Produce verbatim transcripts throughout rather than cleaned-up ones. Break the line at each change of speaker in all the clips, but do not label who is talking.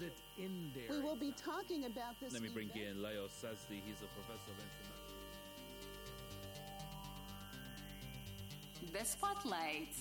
is it in there?
We will be talking about this.
Let me bring
event.
in Leo Sazdi. He's a professor of international.
The Spotlight.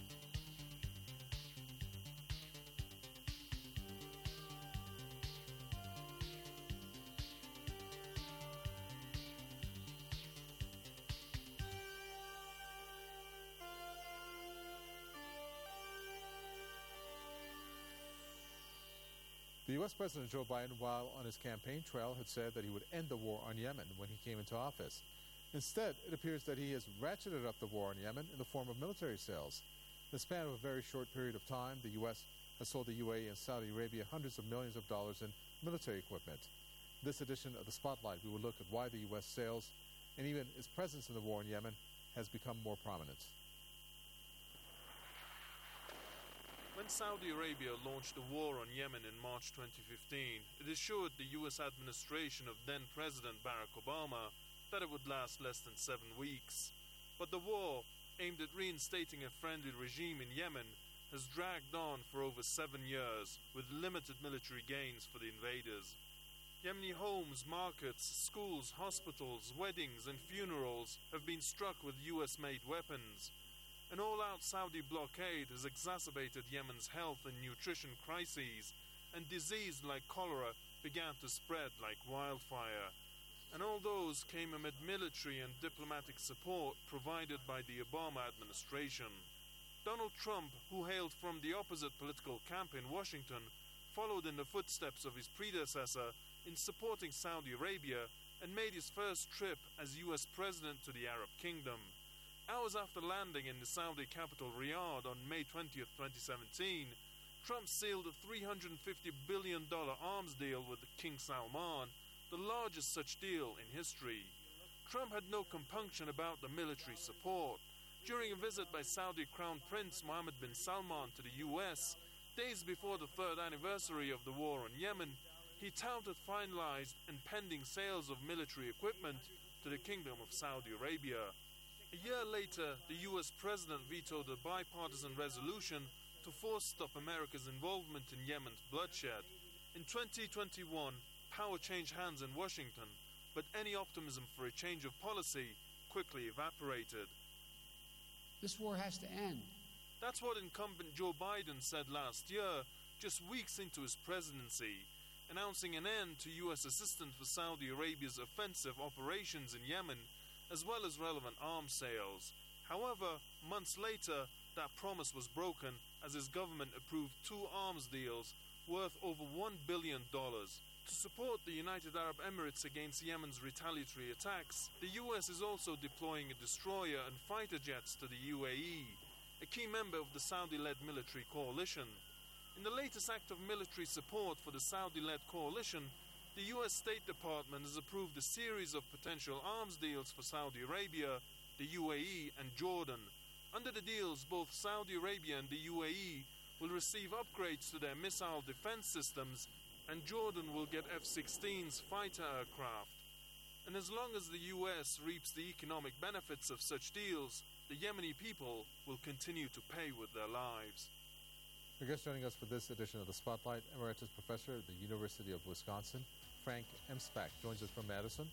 The U S President Joe Biden, while on his campaign trail, had said that he would end the war on Yemen when he came into office. Instead, it appears that he has ratcheted up the war on Yemen in the form of military sales. In the span of a very short period of time, the U S has sold the U A E and Saudi Arabia hundreds of millions of dollars in military equipment. In this edition of The Spotlight, we will look at why the U S sales and even its presence in the war in Yemen has become more prominent.
When Saudi Arabia launched the war on Yemen in March twenty fifteen, it assured the U S administration of then-President Barack Obama that it would last less than seven weeks. But the war, aimed at reinstating a friendly regime in Yemen, has dragged on for over seven years, with limited military gains for the invaders. Yemeni homes, markets, schools, hospitals, weddings and funerals have been struck with U S-made weapons. An all-out Saudi blockade has exacerbated Yemen's health and nutrition crises, and disease like cholera began to spread like wildfire. And all those came amid military and diplomatic support provided by the Obama administration. Donald Trump, who hailed from the opposite political camp in Washington, followed in the footsteps of his predecessor in supporting Saudi Arabia and made his first trip as U S president to the Arab Kingdom. Hours after landing in the Saudi capital Riyadh on May twentieth, twenty seventeen, Trump sealed a three hundred fifty billion dollars arms deal with King Salman, the largest such deal in history. Trump had no compunction about the military support. During a visit by Saudi Crown Prince Mohammed bin Salman to the U S, days before the third anniversary of the war on Yemen, he touted finalized and pending sales of military equipment to the Kingdom of Saudi Arabia. A year later, the U S president vetoed a bipartisan resolution to force stop America's involvement in Yemen's bloodshed. In twenty twenty-one, power changed hands in Washington, but any optimism for a change of policy quickly evaporated.
This war has to end.
That's what incumbent Joe Biden said last year, just weeks into his presidency, announcing an end to U S assistance for Saudi Arabia's offensive operations in Yemen, as well as relevant arms sales. However, months later, that promise was broken as his government approved two arms deals worth over one billion dollars. To support the United Arab Emirates against Yemen's retaliatory attacks, the U S is also deploying a destroyer and fighter jets to the U A E, a key member of the Saudi-led military coalition. In the latest act of military support for the Saudi-led coalition, the U S State Department has approved a series of potential arms deals for Saudi Arabia, the U A E and Jordan. Under the deals, both Saudi Arabia and the U A E will receive upgrades to their missile defense systems, and Jordan will get F sixteens fighter aircraft. And as long as the U S reaps the economic benefits of such deals, the Yemeni people will continue to pay with their lives.
Our guest joining us for this edition of The Spotlight, Emeritus Professor at the University of Wisconsin, Frank Emspak, joins us from Madison.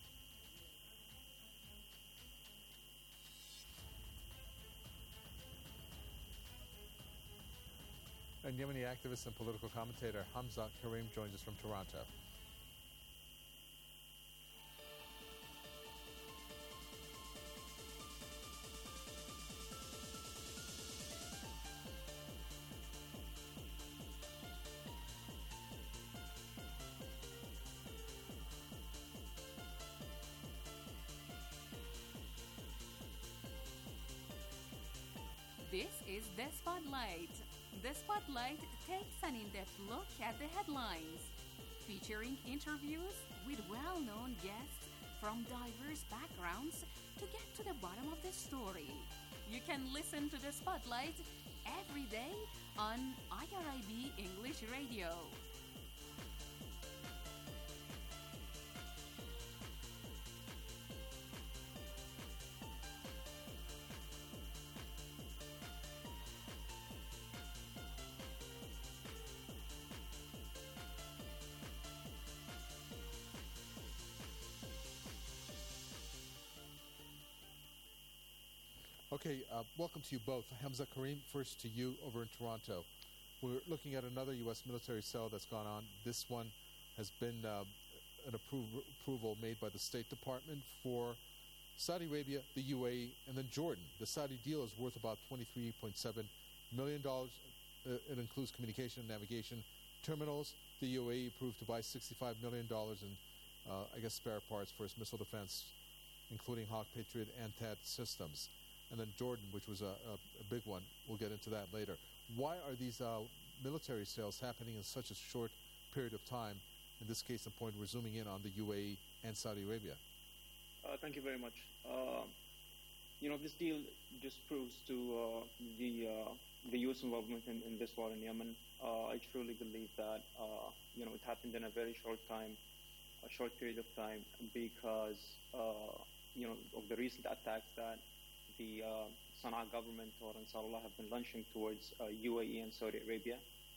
And Yemeni activist and political commentator Hamza Karim joins us from Toronto.
This is The Spotlight. The Spotlight takes an in-depth look at the headlines, featuring interviews with well-known guests from diverse backgrounds to get to the bottom of the story. You can listen to The Spotlight every day on I R I B English Radio.
Okay, uh, welcome to you both. Hamza Karim, first to you over in Toronto. We're looking at another U S military sale that's gone on. This one has been uh, an appro- approval made by the State Department for Saudi Arabia, the U A E, and then Jordan. The Saudi deal is worth about twenty-three point seven million dollars. Uh, it includes communication and navigation terminals. The U A E approved to buy sixty-five million dollars in, uh, I guess, spare parts for its missile defense, including Hawk, Patriot, and T A D systems. And then Jordan, which was a, a, a big one. We'll get into that later. Why are these uh, military sales happening in such a short period of time? In this case in point, we're zooming in on the U A E and Saudi Arabia.
Uh, thank you very much. Uh, you know, this deal just proves to uh, the uh, the U S involvement in, in this war in Yemen. Uh, I truly believe that uh, you know it happened in a very short time, a short period of time, because uh, you know of the recent attacks that the uh, Sana'a government or Ansarullah have been launching towards uh, U A E and Saudi Arabia.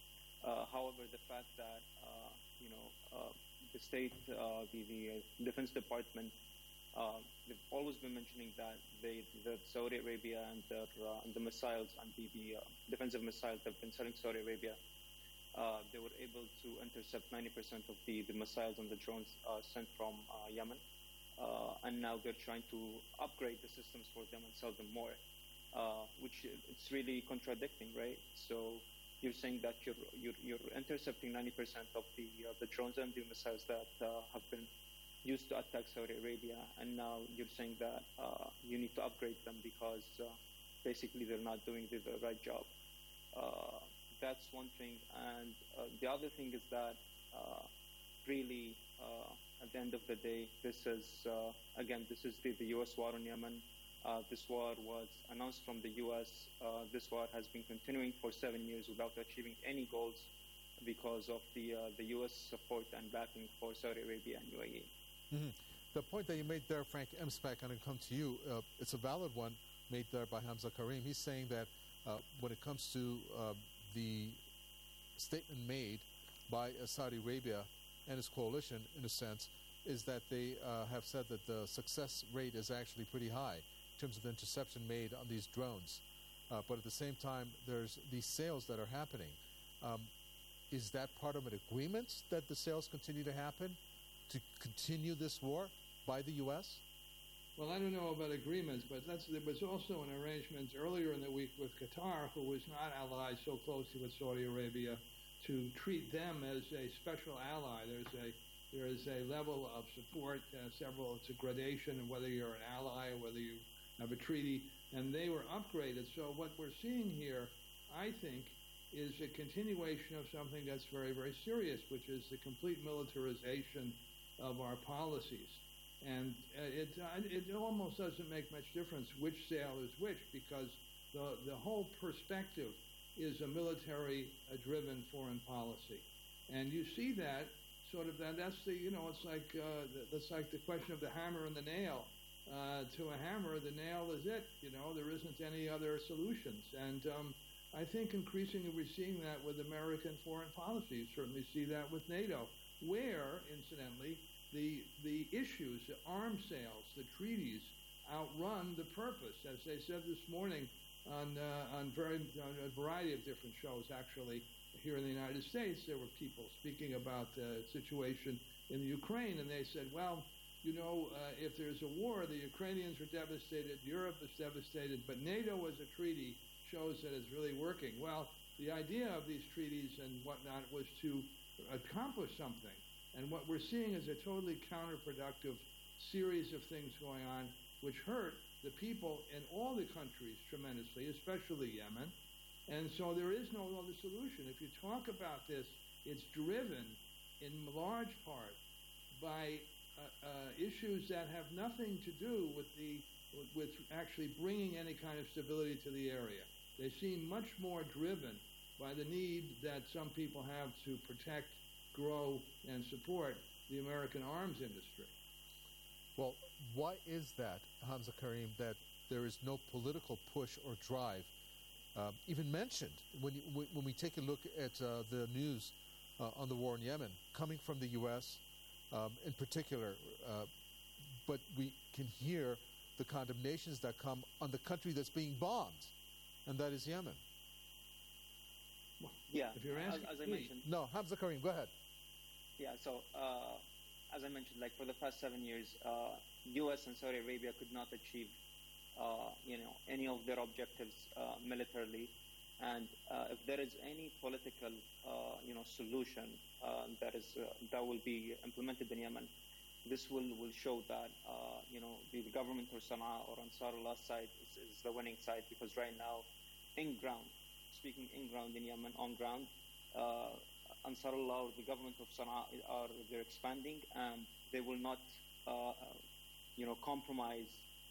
Uh, however, the fact that uh, you know uh, the state, uh, the the Defense Department, uh, they've always been mentioning that they, that Saudi Arabia and their uh, and the missiles and the, the uh, defensive missiles they've been selling to Saudi Arabia, uh, they were able to intercept ninety percent of the, the missiles and the drones uh, sent from uh, Yemen, uh, and now they're trying to upgrade the systems for them and sell them more, uh, which it's really contradicting, right? So you're saying that you're you're, you're intercepting ninety percent of the uh, the drones and the missiles that uh, have been used to attack Saudi Arabia, and now you're saying that uh, you need to upgrade them because uh, basically they're not doing the, the right job. Uh, that's one thing, and uh, the other thing is that uh, really, uh, at the end of the day, this is uh, again this is the, the U S war on Yemen. Uh, this war was announced from the U S. Uh, this war has been continuing for seven years without achieving any goals because of the uh, the U S support and backing for Saudi Arabia and U A E.
Mm-hmm. The point that you made there, Frank Emspak, and I come to you, uh, it's a valid one made there by Hamza Karim. He's saying that uh, when it comes to uh, the statement made by uh, Saudi Arabia and its coalition, in a sense, is that they uh, have said that the success rate is actually pretty high in terms of the interception made on these drones. Uh, but at the same time, there's these sales that are happening. Um, is that part of an agreement that the sales continue to happen to continue this war by the U S?
Well, I don't know about agreements, but that's, there was also an arrangement earlier in the week with Qatar, who was not allied so closely with Saudi Arabia, to treat them as a special ally. There's a there is a level of support, uh, several, it's a gradation of whether you're an ally or whether you have a treaty, and they were upgraded. So what we're seeing here, I think, is a continuation of something that's very, very serious, which is the complete militarization of our policies. And uh, it, uh, it almost doesn't make much difference which sale is which, because the, the whole perspective is a military-driven foreign policy. And you see that sort of, that, that's the, you know, it's like, uh, that's like the question of the hammer and the nail. Uh, to a hammer, the nail is it, you know, there isn't any other solutions. And um, I think increasingly we're seeing that with American foreign policy. You certainly see that with NATO, where, incidentally, the the issues, the arms sales, the treaties outrun the purpose. As they said this morning on uh, on, very, on a variety of different shows, actually, here in the United States, there were people speaking about the situation in the Ukraine, and they said, well, you know, uh, if there's a war, the Ukrainians are devastated, Europe is devastated, but NATO as a treaty shows that it's really working. Well, the idea of these treaties and whatnot was to accomplish something. And what we're seeing is a totally counterproductive series of things going on which hurt the people in all the countries tremendously, especially Yemen. And so there is no other solution. If you talk about this, it's driven in large part by uh, uh, issues that have nothing to do with the with actually bringing any kind of stability to the area. They seem much more driven by the need that some people have to protect, grow, and support the American arms industry.
Well, why is that, Hamza Karim, that there is no political push or drive, uh, even mentioned, when, you, when we take a look at uh, the news uh, on the war in Yemen, coming from the U S um, in particular, uh, but we can hear the condemnations that come on the country that's being bombed, and that is Yemen.
Yeah,
If you're
as,
asking
as I
me-
mentioned,
No, Hamza Karim, go ahead.
yeah. So uh, as I mentioned, like for the past seven years, uh, U S and Saudi Arabia could not achieve, uh, you know, any of their objectives uh, militarily, and uh, if there is any political, uh, you know, solution uh, that is uh, that will be implemented in Yemen, this will, will show that uh, you know the, the government or Sana'a or Ansarullah side is, is the winning side, because right now, in ground, speaking in ground in Yemen, on ground, uh, Ansarullah or the government of Sana'a are they're expanding, and they will not uh, you know compromise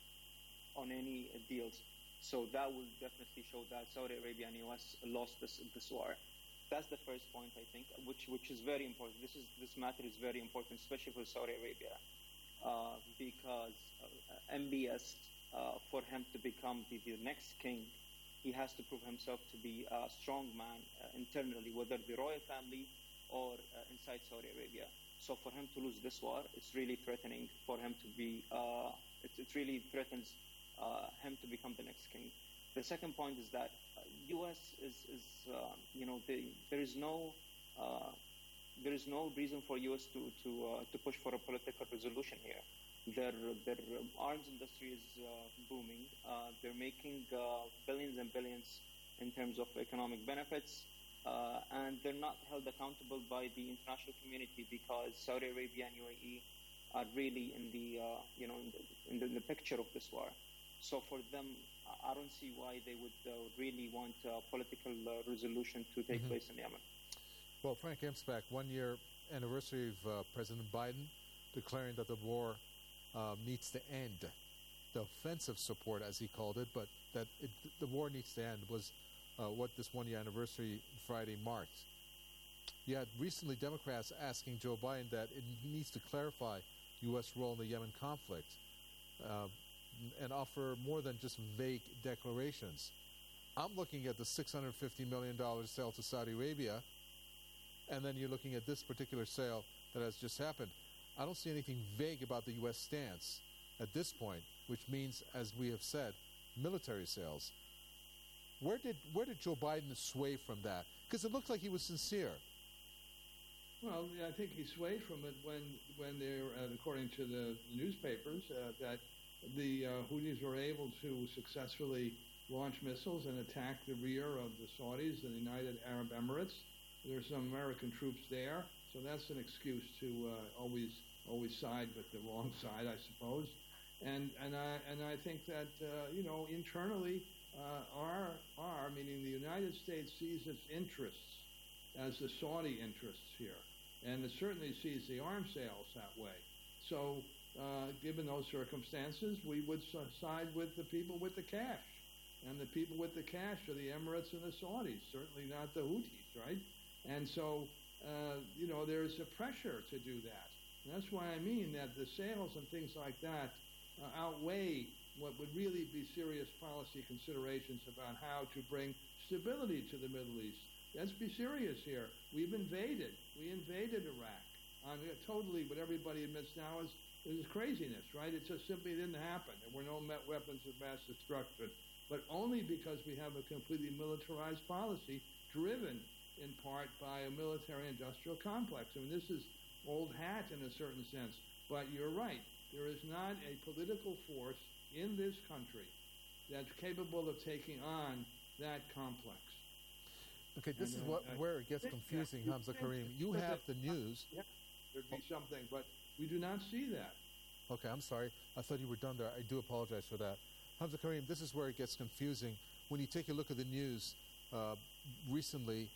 on any deals. So that will definitely show that Saudi Arabia and U S lost this this war. That's the first point, I think, which which is very important. This is this matter is very important, especially for Saudi Arabia, uh, because uh, M B S, uh, for him to become the, the next king, he has to prove himself to be a strong man uh, internally, whether the royal family or uh, inside Saudi Arabia. So for him to lose this war, it's really threatening for him to be. Uh, it, it really threatens uh, him to become the next king. The second point is that uh, U S is, is uh, you know, the, there is no uh, there is no reason for U S to to uh, to push for a political resolution here. Their their arms industry is uh, booming. Uh, they're making uh, billions and billions in terms of economic benefits, uh, and they're not held accountable by the international community because Saudi Arabia and U A E are really in the uh, you know in the, in the, in the picture of this war. So for them, I don't see why they would uh, really want a political uh, resolution to take mm-hmm. place in Yemen.
Well, Frank Emspak, one year anniversary of uh, President Biden declaring that the war uh, needs to end. The offensive support, as he called it, but that it, the war needs to end was uh, what this one year anniversary Friday marked. You had recently Democrats asking Joe Biden that it needs to clarify U S role in the Yemen conflict. Uh, and offer more than just vague declarations. I'm looking at the six hundred fifty million dollars sale to Saudi Arabia, and then you're looking at this particular sale that has just happened. I don't see anything vague about the U S stance at this point, which means, as we have said, military sales. Where did where did Joe Biden sway from that? Because it looked like he was sincere.
Well, I think he swayed from it when when they're, uh, according to the newspapers, uh, that the uh, Houthis were able to successfully launch missiles and attack the rear of the Saudis and the United Arab Emirates. There's some American troops there, so that's an excuse to uh, always always side with the wrong side, I suppose. And and I and I think that uh, you know internally, uh, our our meaning the United States sees its interests as the Saudi interests here, and it certainly sees the arms sales that way. So. Uh, given those circumstances, we would side with the people with the cash. And the people with the cash are the Emirates and the Saudis, certainly not the Houthis, right? And so, uh, you know, there's a pressure to do that. And that's why I mean that the sales and things like that uh, outweigh what would really be serious policy considerations about how to bring stability to the Middle East. Let's be serious here. We've invaded. We invaded Iraq. On uh, totally what everybody admits now is It was craziness, right? It just simply didn't happen. There were no weapons of mass destruction, but only because we have a completely militarized policy driven in part by a military-industrial complex. I mean, this is old hat in a certain sense, but you're right. There is not a political force in this country that's capable of taking on that complex.
Okay, this
and,
is
uh,
what
I
where it gets confusing, Hamza Karim. You have the news.
Yeah, there'd be something, but we do not see that.
Okay, I'm sorry. I thought you were done there. I do apologize for that. Hamza Karim, this is where it gets confusing. When you take a look at the news uh, recently,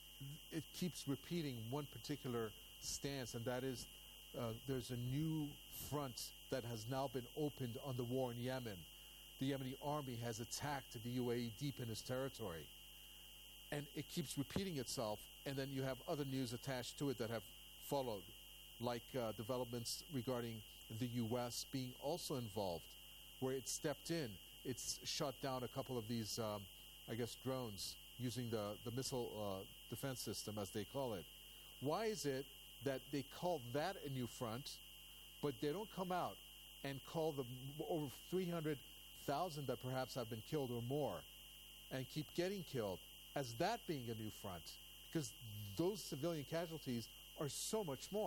it keeps repeating one particular stance, and that is uh, there's a new front that has now been opened on the war in Yemen. The Yemeni army has attacked the U A E deep in its territory. And it keeps repeating itself, and then you have other news attached to it that have followed, like uh, developments regarding the U S being also involved, where it stepped in. It's shot down a couple of these, um, I guess, drones using the, the missile uh, defense system, as they call it. Why is it that they call that a new front, but they don't come out and call the m- over three hundred thousand that perhaps have been killed or more and keep getting killed as that being a new front, because those civilian casualties are so much more.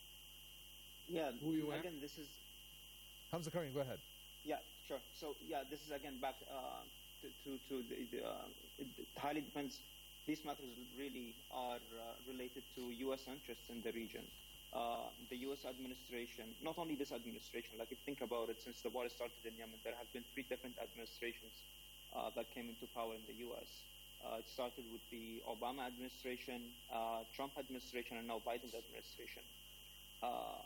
Yeah,
Who you at?
again, this is
Hamza Karim, go ahead.
yeah, sure. So yeah, this is again back uh, to to, to the, the uh, it highly depends. These matters really are uh, related to U S interests in the region. Uh, the U S administration, not only this administration, like if you think about it, since the war started in Yemen, there have been three different administrations uh, that came into power in the U S. Uh, it started with the Obama administration, uh, Trump administration, and now Biden's administration. Uh,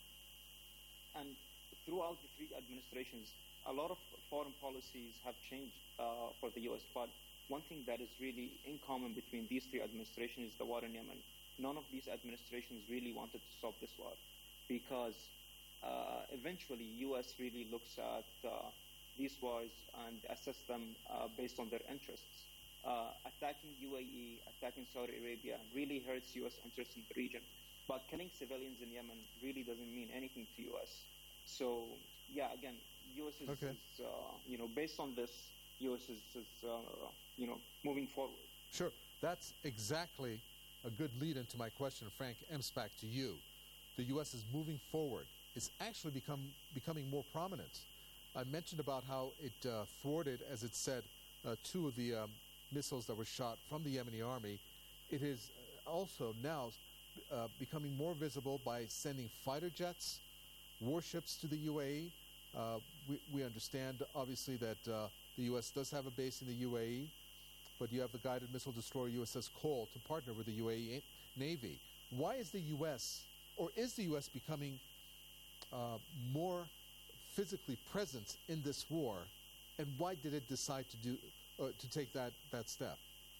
and throughout the three administrations, a lot of foreign policies have changed uh, for the U S. But one thing that is really in common between these three administrations is the war in Yemen. None of these administrations really wanted to stop this war because uh, eventually U S really looks at uh, these wars and assess them uh, based on their interests. Uh, attacking U A E, attacking Saudi Arabia really hurts U S interests in the region. But killing civilians in Yemen really doesn't mean anything to U S. So, yeah, again, U S is,
Okay.
is uh, you know, based on this, U S is, is uh, you know, moving forward.
Sure. That's exactly a good lead into my question, Frank Emspak, to you. The U S is moving forward. It's actually become becoming more prominent. I mentioned about how it uh, thwarted, as it said, uh, two of the um, missiles that were shot from the Yemeni army. It is uh, also now uh, becoming more visible by sending fighter jets, warships to the U A E. Uh, we, we understand, obviously, that uh, the U S does have a base in the U A E, but you have the guided missile destroyer U S S Cole to partner with the U A E Navy. Why is the U S, or is the U S becoming uh, more physically present in this war, and why did it decide to do uh, to take that, that step?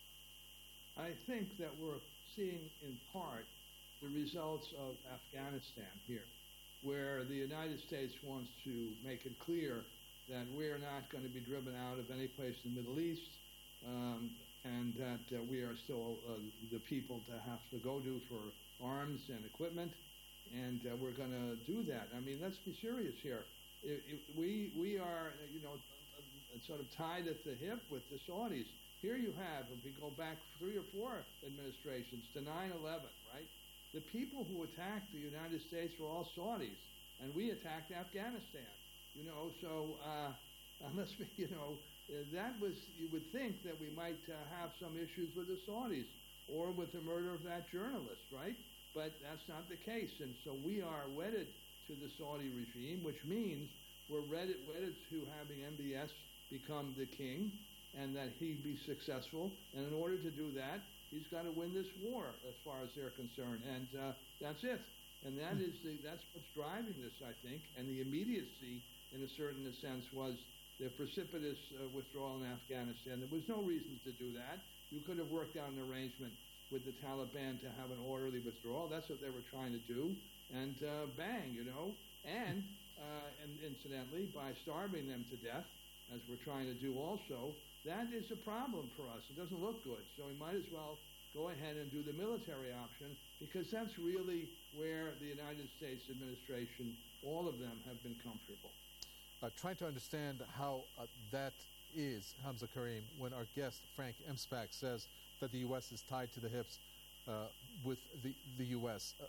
I think that we're seeing in part the results of Afghanistan here, where the United States wants to make it clear that we're not going to be driven out of any place in the Middle East, um, and that uh, we are still uh, the people to have to go to for arms and equipment, and uh, we're going to do that. I mean, let's be serious here. It, it, we we are, you know, uh, sort of tied at the hip with the Saudis. Here you have, if we go back three or four administrations to nine eleven, right? The people who attacked the United States were all Saudis, and we attacked Afghanistan. You know, so uh, unless we, you know, uh, that was, you would think that we might uh, have some issues with the Saudis or with the murder of that journalist, right? But that's not the case, and so we are wedded to the Saudi regime, which means we're wedded, wedded to having M B S become the king and that he be successful. And in order to do that, he's got to win this war as far as they're concerned, and uh, that's it. And that is the, that's what's driving this, I think. And the immediacy, in a certain sense, was the precipitous uh, withdrawal in Afghanistan. There was no reason to do that. You could have worked out an arrangement with the Taliban to have an orderly withdrawal. That's what they were trying to do. And uh, bang, you know. And, uh, and incidentally, by starving them to death, as we're trying to do also, that is a problem for us. It doesn't look good. So we might as well go ahead and do the military option, because that's really where the United States administration, all of them, have been comfortable.
Uh, trying to understand how uh, that is, Hamza Karim, when our guest, Frank Emspak, says that the U S is tied to the hips uh, with the, the U S. Uh,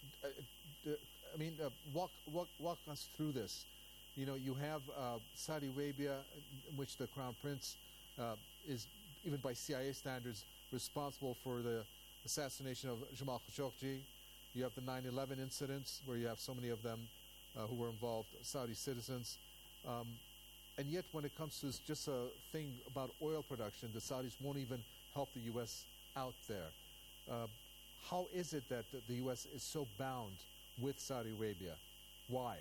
uh, I mean, uh, walk, walk, walk us through this. You know, you have uh, Saudi Arabia, in which the Crown Prince uh, is, even by C I A standards, responsible for the assassination of Jamal Khashoggi. You have the nine eleven incidents, where you have so many of them uh, who were involved, Saudi citizens. Um, and yet, when it comes to just a thing about oil production, the Saudis won't even help the U S out there. Uh, how is it that the U S is so bound with Saudi Arabia? Why?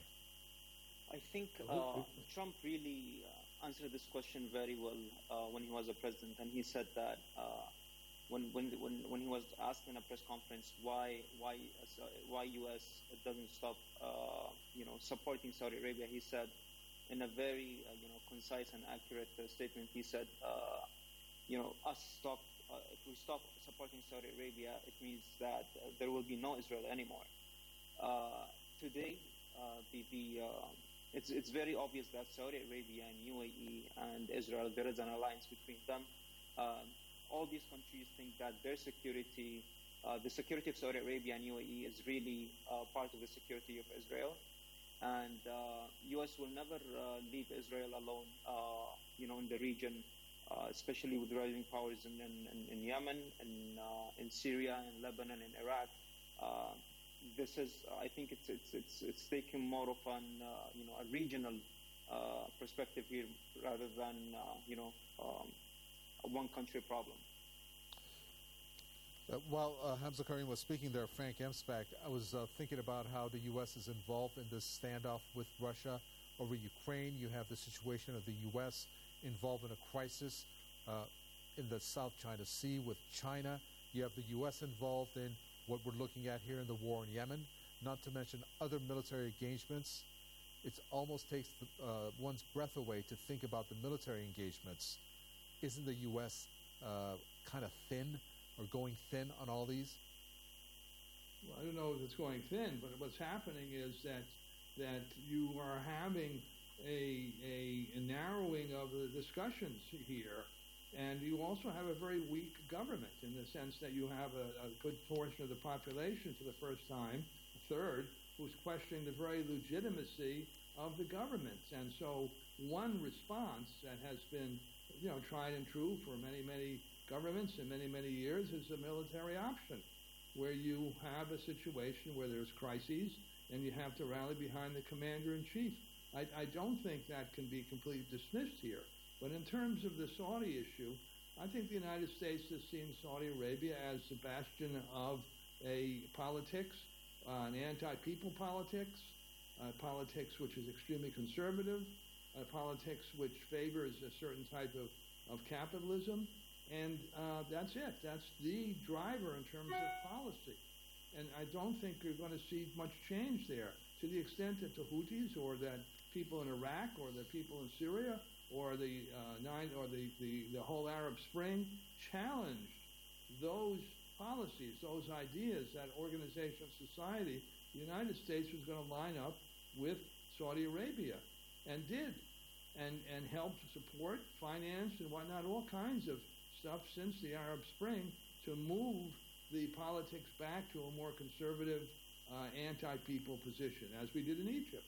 I think uh, Trump really uh, answered this question very well uh, when he was a president, and he said that uh, when when when when he was asked in a press conference why why uh, why U S doesn't stop uh, you know supporting Saudi Arabia, he said in a very uh, you know concise and accurate uh, statement. He said, uh, you know, us stop uh, if we stop supporting Saudi Arabia, it means that uh, there will be no Israel anymore. Uh, today, uh, the the uh, it's it's very obvious that Saudi Arabia and U A E and Israel, there is an alliance between them. Um, all these countries think that their security, uh, the security of Saudi Arabia and U A E, is really uh, part of the security of Israel, and uh, U S will never uh, leave Israel alone. Uh, you know, in the region, uh, especially with rising powers in in, in Yemen, in uh, in Syria, in Lebanon, in Iraq. Uh, this is, I think, it's it's it's it's taking more of an uh, you know a regional uh, perspective here rather than uh, you know um, a one country problem.
Uh, while uh, Hamza Karim was speaking there, Frank Emspak, I was uh, thinking about how the U S is involved in this standoff with Russia over Ukraine. You have the situation of the U S involved in a crisis uh, in the South China Sea with China. You have the U S involved in what we're looking at here in the war in Yemen, not to mention other military engagements. It almost takes the, uh, one's breath away to think about the military engagements. Isn't the U S uh, kind of thin or going thin on all these?
Well, I don't know if it's going thin, but what's happening is that that you are having a, a, a narrowing of the discussions here, and you also have a very weak government in the sense that you have a, a good portion of the population for the first time, a third, who's questioning the very legitimacy of the government. And so one response that has been, you know, tried and true for many, many governments in many, many years is a military option, where you have a situation where there's crises and you have to rally behind the commander-in-chief. I, I don't think that can be completely dismissed here. But in terms of the Saudi issue, I think the United States has seen Saudi Arabia as the bastion of a politics, uh, an anti-people politics, uh, politics which is extremely conservative, a politics which favors a certain type of, of capitalism. And uh, that's it. That's the driver in terms of policy. And I don't think you're going to see much change there. To the extent that the Houthis or that people in Iraq or the people in Syria or the uh, nine or the, the, the whole Arab Spring challenged those policies, those ideas, that organization of society, the United States was going to line up with Saudi Arabia, and did, and and helped support, finance, and whatnot, all kinds of stuff since the Arab Spring to move the politics back to a more conservative, uh, anti-people position, as we did in Egypt.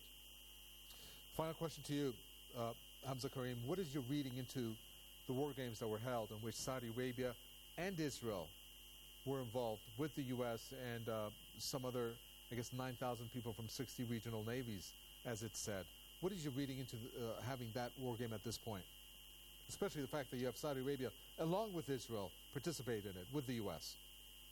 Final question to you, uh, Hamza Karim. What is your reading into the war games that were held in which Saudi Arabia and Israel were involved with the U S and uh, some other, I guess, nine thousand people from sixty regional navies, as it said? What is your reading into uh, having that war game at this point? Especially the fact that you have Saudi Arabia, along with Israel, participate in it with the U S.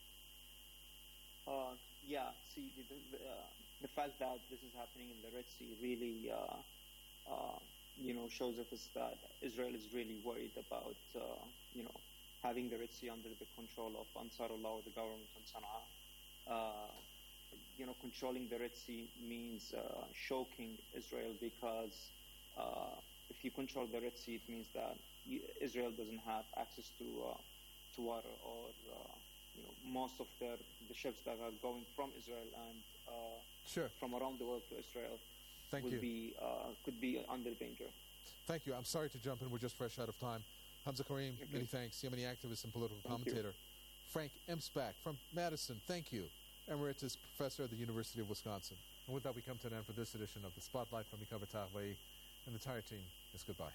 Uh, yeah, see, the, the, uh, the fact that this is happening in the Red Sea really, uh, uh, you know, shows us that Israel is really worried about, uh, you know, having the Red Sea under the control of Ansarullah, or the government in Sana'a. Uh, you know, controlling the Red Sea means uh, choking Israel, because uh, if you control the Red Sea, it means that you, Israel doesn't have access to uh, to water, or uh, you know, most of their the ships that are going from Israel and uh,
sure.
from around the world to Israel
Thank
would
you.
be uh, could be under danger.
Thank you. I'm sorry to jump in. We're just fresh out of time. Hamza Karim,
Okay.
many thanks. Yemeni activist and political
Thank
commentator. You. Frank Emspak from Madison, thank you. Emeritus Professor at the University of Wisconsin. And with that, we come to an end for this edition of the Spotlight from Mikhail Tahvei, and the entire team is goodbye.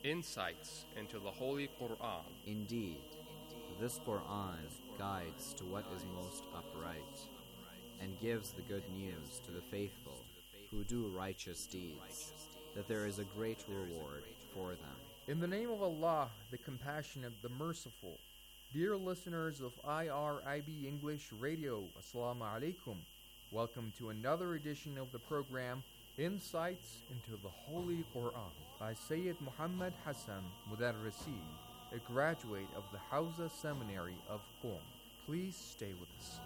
insights into the Holy Quran.
Indeed, this Quran guides to what is most upright and gives the good news to the faithful who do righteous deeds, that there is a great reward for them.
In the name of Allah, the Compassionate, the Merciful. Dear listeners of I R I B English Radio, Assalamu alaikum. Welcome to another edition of the program Insights into the Holy Quran by Sayyid Muhammad Hassan Mudarrisi, a graduate of the Hawza Seminary of Qom. Please stay with us.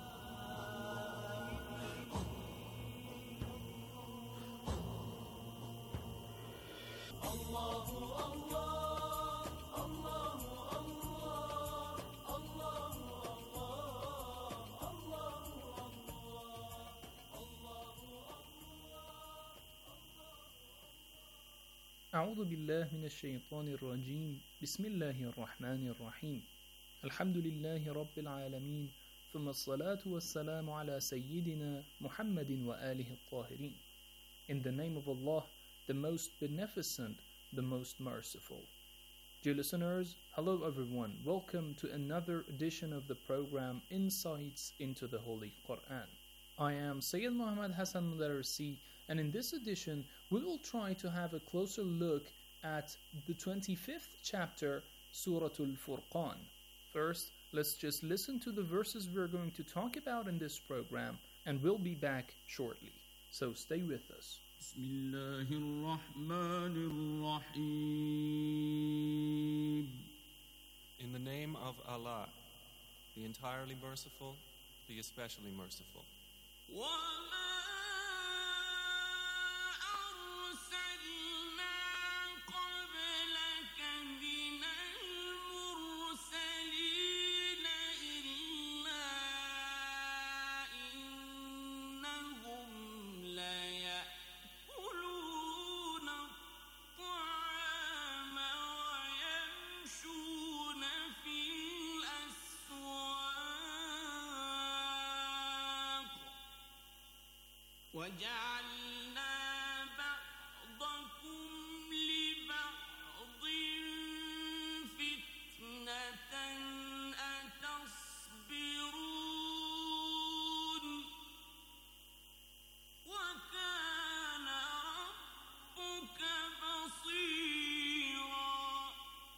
أعوذ بالله من الشيطان الرجيم بسم الله الرحمن الرحيم الحمد لله رب العالمين ثم الصلاة والسلام على سيدنا محمد وآله الطاهرين. In the name of Allah, the most beneficent, the most merciful. Dear listeners, hello everyone. Welcome to another edition of the program Insights into the Holy Quran. I am Sayyid Muhammad Hassan Mudarrisi, and in this edition we will try to have a closer look at the twenty-fifth chapter, Surah Al-Furqan. First, let's just listen to the verses we're going to talk about in this program, and we'll be back shortly. So stay with us.
In the name of Allah, the entirely merciful, the especially merciful.
وجعلنا بعضكم لبعض فتنة أتصبرون وكان ربك بصيرا.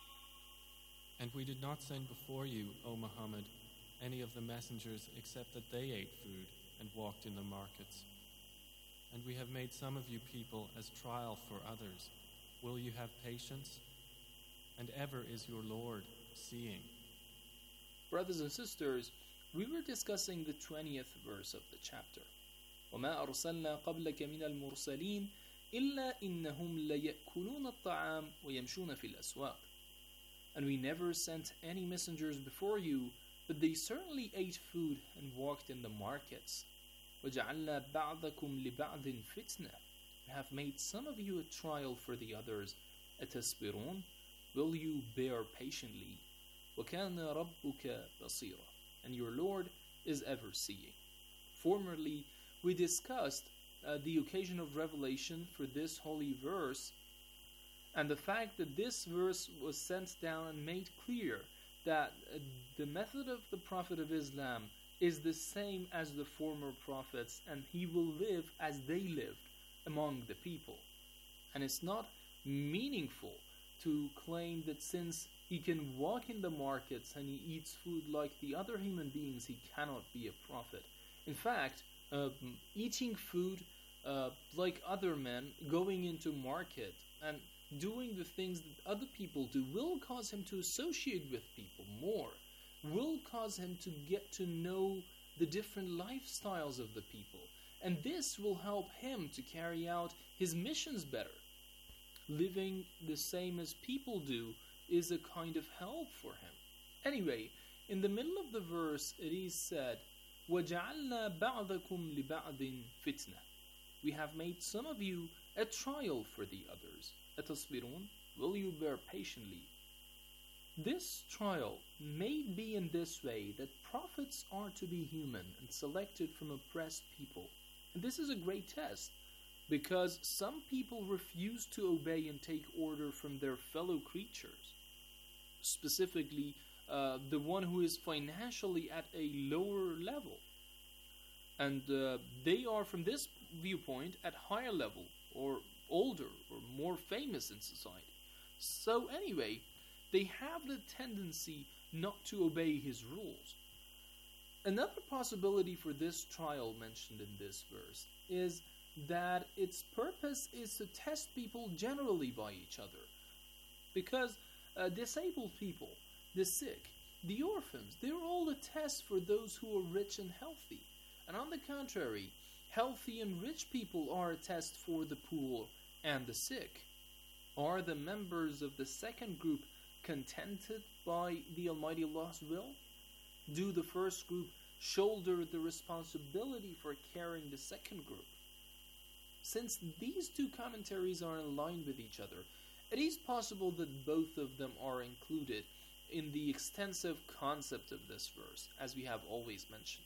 And we did not send before you, O Muhammad, any of the messengers except that they ate food and walked in the markets. And we have made some of you people as trial for others. Will you have patience? And ever is your Lord seeing.
Brothers and sisters, we were discussing the twentieth verse of the chapter. وَمَا أَرْسَلْنَا قَبْلَكَ مِنَ الْمُرْسَلِينَ إِلَّا إِنَّهُمْ لَيَأْكُلُونَ الطَّعَامَ وَيَمْشُونَ فِي الْأَسْوَاقِ. And we never sent any messengers before you, but they certainly ate food and walked in the markets. وَجَعَلْنَا بَعْضَكُمْ لِبَعْضٍ فِتْنَةً. We have made some of you a trial for the others. أَتَصْبِرُونَ. Will you bear patiently? وَكَانَ رَبُّكَ بَصِيرًا. And your Lord is ever seeing. Formerly, we discussed uh, the occasion of revelation for this holy verse, and the fact that this verse was sent down and made clear that uh, the method of the Prophet of Islam is the same as the former prophets, and he will live as they lived among the people. And it's not meaningful to claim that since he can walk in the markets and he eats food like the other human beings, he cannot be a prophet. In fact, uh, eating food uh, like other men, going into market and doing the things that other people do will cause him to associate with people more, will cause him to get to know the different lifestyles of the people, and this will help him to carry out his missions better. Living the same as people do is a kind of help for him. Anyway, in the middle of the verse it is said, وَجَعَلْنَا بَعْضَكُمْ لِبَعْضٍ فِتْنَةً. We have made some of you a trial for the others. أَتَصْبِرُونَ. Will you bear patiently? This trial may be in this way, that prophets are to be human and selected from oppressed people. And this is a great test. because some people refuse to obey and take order from their fellow creatures, specifically uh, the one who is financially at a lower level. And uh, they are, from this viewpoint, at higher level, or older, or more famous in society. So anyway, they have the tendency not to obey his rules. Another possibility for this trial mentioned in this verse is that its purpose is to test people generally by each other. Because uh, disabled people, the sick, the orphans, they're all a test for those who are rich and healthy. And on the contrary, healthy and rich people are a test for the poor and the sick. Are the members of the second group contented by the Almighty Allah's will? Do the first group shoulder the responsibility for carrying the second group? Since these two commentaries are in line with each other, it is possible that both of them are included in the extensive concept of this verse, as we have always mentioned.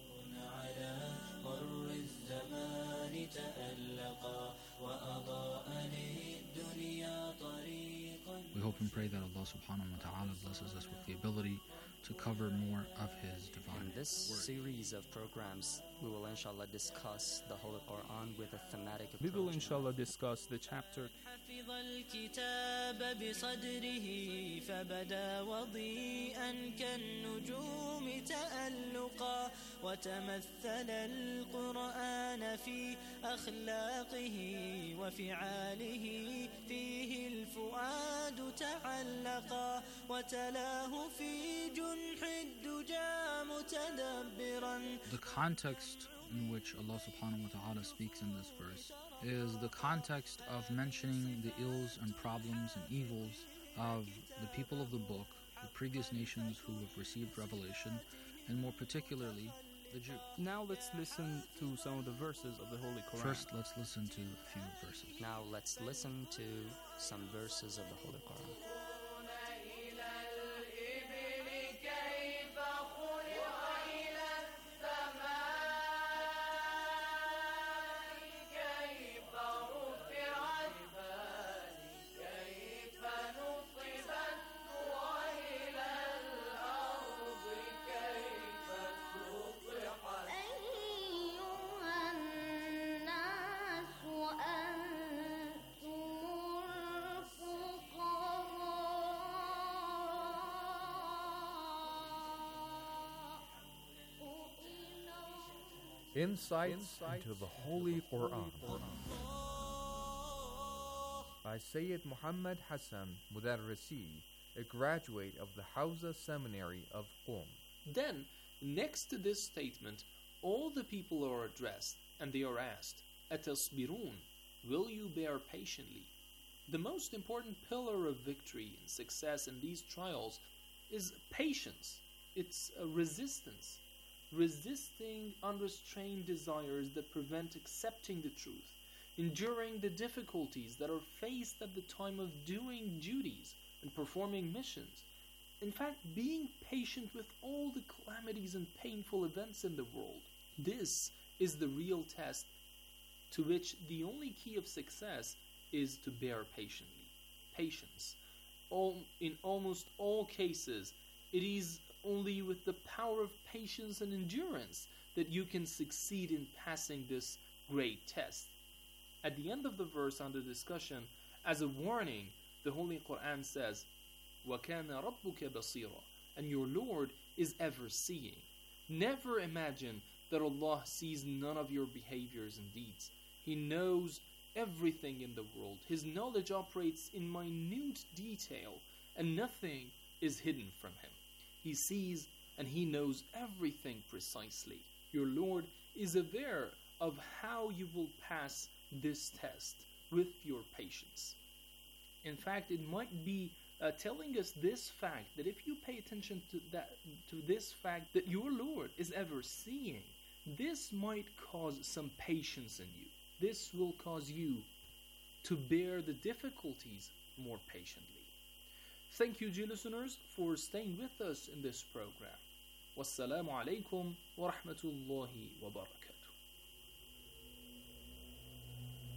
We hope and pray that Allah subhanahu wa ta'ala blesses us with the ability to cover more of His divine
In this
word.
series of programs, we will inshallah discuss the Holy Quran with a thematic approach.
We will inshallah discuss the chapter
حفظ الكتاب بصدره فبدا وضيئا كالنجوم تألقا وتمثل القرآن في أخلاقه وفعاله فيه الفؤاد تعلقا وتلاه في جنح الدجى متدبرا.
The context in which Allah subhanahu wa ta'ala speaks in this verse is the context of mentioning the ills and problems and evils of the people of the book, the previous nations who have received revelation, and more particularly the Jew.
Now let's listen to some of the verses of the Holy Quran.
First, let's listen to a few verses.
Now let's listen to some verses of the Holy Quran.
Insights into the Holy Quran by Sayyid Muhammad Hassan Mudarrisi, a graduate of the Hawza Seminary of Qom.
Then, next to this statement, all the people are addressed, and they are asked, Atasbirun, will you bear patiently? The most important pillar of victory and success in these trials is patience. It's a resistance. Resisting unrestrained desires that prevent accepting the truth, enduring the difficulties that are faced at the time of doing duties and performing missions. In fact, being patient with all the calamities and painful events in the world. This is the real test to which the only key of success is to bear patiently. Patience. All, in almost all cases, it is only with the power of patience and endurance that you can succeed in passing this great test. At the end of the verse under discussion, as a warning, the Holy Quran says, وَكَانَ رَبُّكَ بَصِيرًا, and your Lord is ever seeing. Never imagine that Allah sees none of your behaviors and deeds. He knows everything in the world. His knowledge operates in minute detail, and nothing is hidden from Him. He sees and He knows everything precisely. Your Lord is aware of how you will pass this test with your patience. In fact, it might be uh, telling us this fact, that if you pay attention to that, to this fact that your Lord is ever seeing, this might cause some patience in you. This will cause you to bear the difficulties more patiently. Thank you, dear listeners, for staying with us in this program. Wassalamu alaikum wa rahmatullahi wa barakatuh.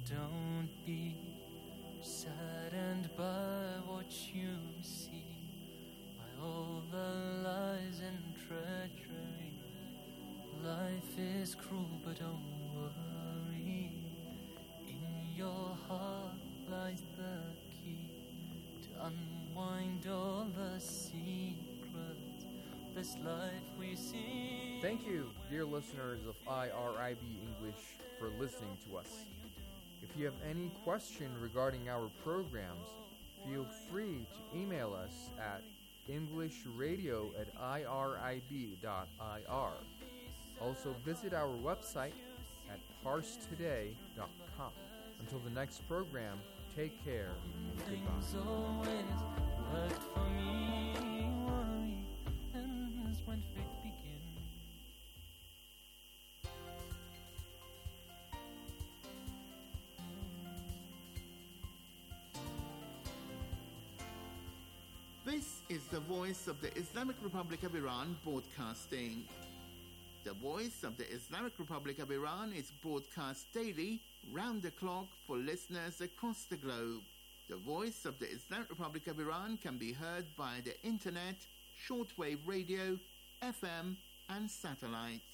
don't be saddened by what you see, by all the lies and treachery. Life is cruel, but don't worry. In your heart lies the key to unwind all the secrets. This life we see.
Thank you, dear listeners of I R I B English, for listening to us. If you have any question regarding our programs, feel free to email us at englishradio at irib dot I R. Also visit our website at parse today dot com. Until the next program, take care and
Things
goodbye.
always worked for me. Worry ends when faith begins.
This is the voice of the Islamic Republic of Iran broadcasting. The Voice of the Islamic Republic of Iran is broadcast daily, round the clock, for listeners across the globe. The Voice of the Islamic Republic of Iran can be heard by the internet, shortwave radio, F M, and satellites.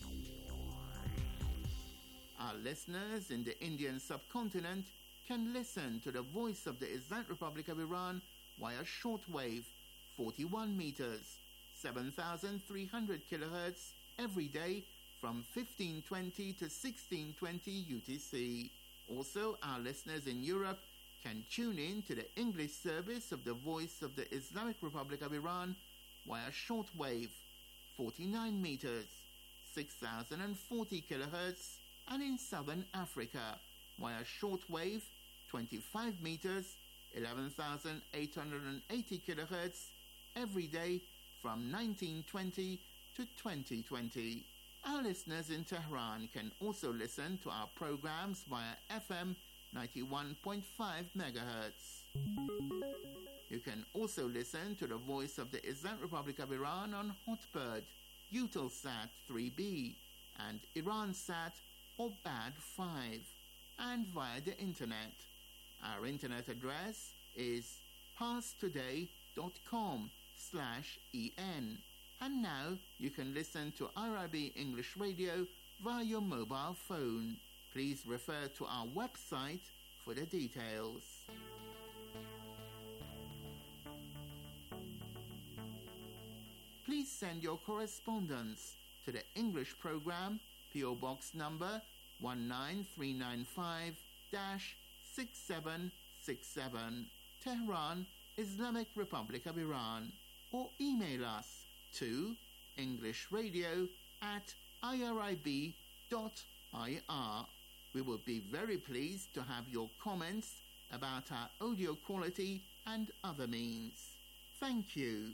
Our listeners in the Indian subcontinent can listen to the Voice of the Islamic Republic of Iran via shortwave, forty-one meters, seven thousand three hundred kilohertz, every day from fifteen twenty to sixteen twenty U T C. Also, our listeners in Europe can tune in to the English service of the Voice of the Islamic Republic of Iran via shortwave, forty-nine meters, six thousand forty kilohertz, and in Southern Africa via shortwave, twenty-five meters, eleven thousand eight hundred eighty kilohertz, every day from nineteen twenty to twenty twenty. Our listeners in Tehran can also listen to our programs via F M ninety-one point five megahertz. You can also listen to the Voice of the Islamic Republic of Iran on Hotbird, Eutelsat three B, and Iransat or B A D five, and via the internet. Our internet address is parstoday dot com slash en. And now you can listen to I R I B English Radio via your mobile phone. Please refer to our website for the details. Please send your correspondence to the English program, P O Box number one nine three nine five six seven six seven, Tehran, Islamic Republic of Iran, or email us to englishradio at irib dot I R. We would be very pleased to have your comments about our audio quality and other means. Thank you.